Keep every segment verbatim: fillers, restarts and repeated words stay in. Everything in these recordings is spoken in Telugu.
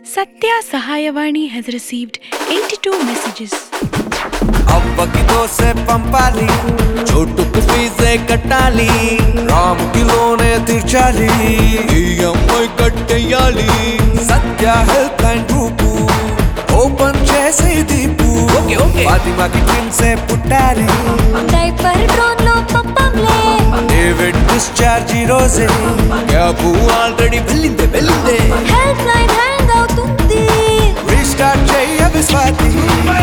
Satya Sahayavani has received eighty-two messages. అవ్వకి దోసే పంపాలి, చోటుకు ఫీజే కట్టాలి, రాముకి లోనే తీర్చాలి, ఈఎంఐ కట్టేయాలి. Satya help line group open చేసే దీపు, ఫాతిమాకి ట్విన్సే పుట్టాలి, డైపర్ డ్రోన్ లో పంపంలే, డేవిడ్ డిశ్చార్జ్ ఈ రోజే, క్యాబు ఆల్రెడీ వెళ్ళిందే వెళ్ళిందే, హెల్ప్ లైన్ హ్యాంగ్ అవుతుంది, రీస్టార్ట్ చెయ్యవి స్వాతి.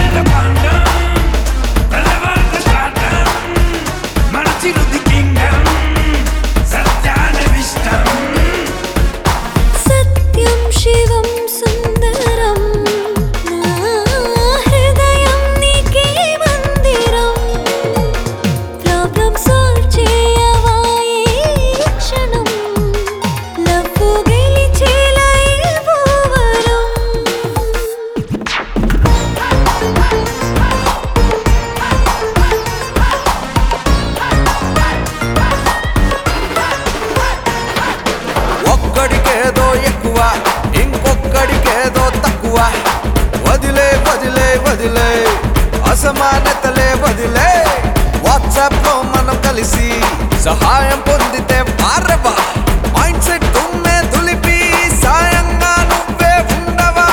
సత్యం శివం సుందరం, నా హృదయం నీకే మందిరం, ప్రాబ్లం సాల్వ్ చేయవా ఈ క్షణం, లవ్వు గెలిచేలా ఇవ్వు వరం. ఒక్కడికేదో ఎక్కువ, ఇంకొక్కడికేదో తక్కువ, వదిలే వదిలే వదిలే అసమానతలే వదిలే. వాట్సాప్ లో మనం కలిసి సహాయం పొందితే వారవా, మైండ్ సెట్ తుమ్మే దులిపి సాయంగా నువ్వే ఉండవా.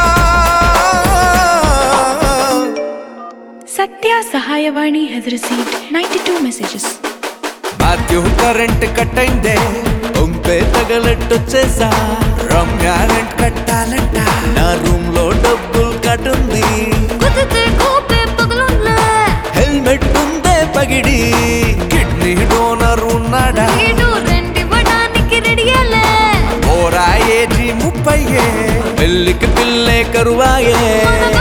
Satya Sahayavani has received ninety-two messages. Matthew current cut అయిందే, పంపే తగలెట్టొచ్చేసా, రమ్య రెంట్ కట్టాలంట, నా రూమ్ లో డబ్బులు కట్టుంది, కుదితే కోపే పగలుండ్లే, హెల్మెట్ ఉందే పగిడి, కిడ్నీ డోనర్ ఉన్నాడా, ఈడు రెండివ్వడానికి రెడీయలే, ఓరా ఏజీ ముప్పయ్యే, పెళ్ళికి పిల్లే కరువాయే.